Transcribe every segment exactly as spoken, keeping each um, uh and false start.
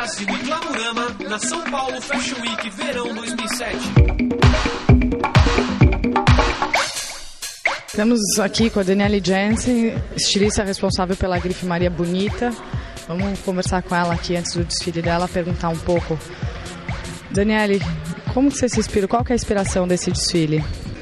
Brasil e Glamurama na São Paulo Fashion Week Verão dois mil e sete. Estamos aqui com a Danielle Jensen, estilista responsável pela grife Maria Bonita. Vamos conversar com ela aqui antes do desfile dela, perguntar um pouco. Danielle, como que você se inspira? Qual que é a inspiração desse desfile?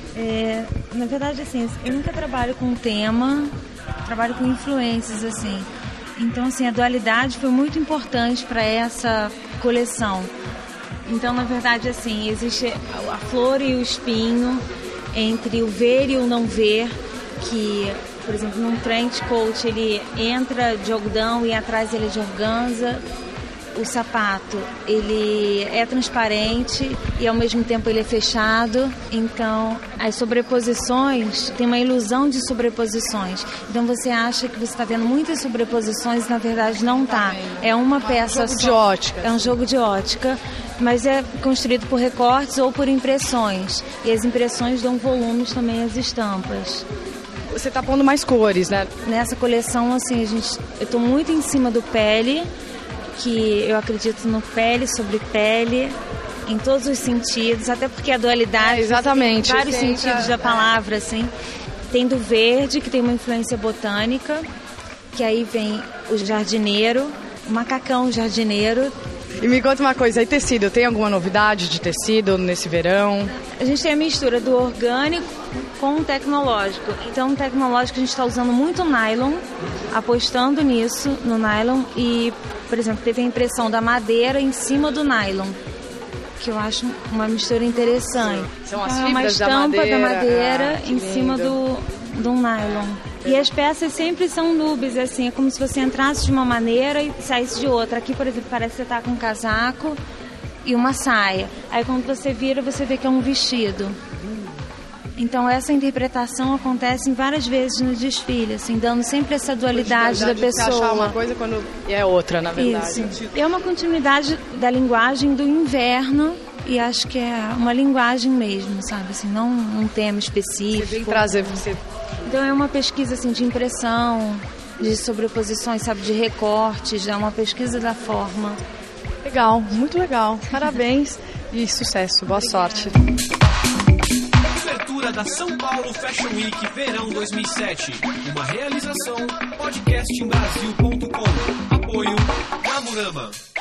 É, na verdade, assim, eu nunca trabalho com tema, trabalho com influências, assim. Então, assim, a dualidade foi muito importante para essa coleção. Então, na verdade, assim, existe a flor e o espinho, entre o ver e o não ver, que, por exemplo, num trench coat ele entra de algodão e atrás ele é de organza. O sapato, ele é transparente e ao mesmo tempo ele é fechado. Então, as sobreposições, tem uma ilusão de sobreposições. Então, você acha que você está vendo muitas sobreposições e, na verdade, não está. É uma peça É um jogo só. de ótica. É um jogo de ótica, mas é construído por recortes ou por impressões. E as impressões dão volumes também às estampas. Você está pondo mais cores, né? Nessa coleção, assim, a gente, eu estou muito em cima do pele, que eu acredito no pele sobre pele, em todos os sentidos, até porque a dualidade, é, exatamente, tem vários tenta, sentidos da palavra, assim. Tem do verde, que tem uma influência botânica, que aí vem o jardineiro, o macacão jardineiro. E me conta uma coisa, aí tecido, tem alguma novidade de tecido nesse verão? A gente tem a mistura do orgânico com o tecnológico. Então, o tecnológico a gente está usando muito nylon, apostando nisso, no nylon. E, por exemplo, teve a impressão da madeira em cima do nylon, que eu acho uma mistura interessante. São as então, fibras uma estampa da madeira, da madeira ah, em cima do, do nylon. E as peças sempre são nubes, assim, é como se você entrasse de uma maneira e saísse de outra. Aqui, por exemplo, parece que você está com um casaco e uma saia. Aí quando você vira, você vê que é um vestido. Então essa interpretação acontece várias vezes no desfile, assim, dando sempre essa dualidade da pessoa. Você achar uma coisa quando é outra, na verdade. Isso. É uma continuidade da linguagem do inverno e acho que é uma linguagem mesmo, sabe? Assim, não um tema específico. Você vem trazer... Você... Então é uma pesquisa assim, de impressão, de sobreposições, sabe, de recortes, é uma pesquisa da forma. Legal, muito legal. Parabéns e sucesso. Boa sorte. Cobertura da São Paulo Fashion Week Verão dois mil e sete. Uma realização podcast em brasil ponto com. Apoio Glamurama.